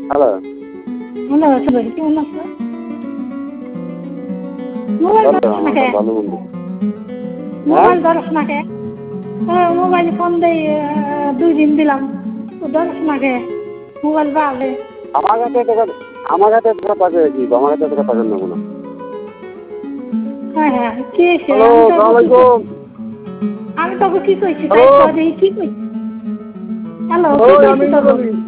Hello. ভালো আছো ভাই, কেমন আছো? মোবাইল ধরছ না কে? ভালো বন্ধু। মোবাইল ধরছ না কে? মোবাইল ফোন দেই 2 দিন দিলাম, তো ধরছ না কে? মোবাইল পাবে। আমার কাছে আমার কাছে টাকা দিব, আমার কাছে টাকা নেবো না। হ্যাঁ হ্যাঁ, কি হয়েছে? হ্যালো, আসসালামু আলাইকুম। আমি তোকে কি কইছি? হ্যালো। কি কইছি? হ্যালো, কি ওই কইছি আমি তোকে? বলি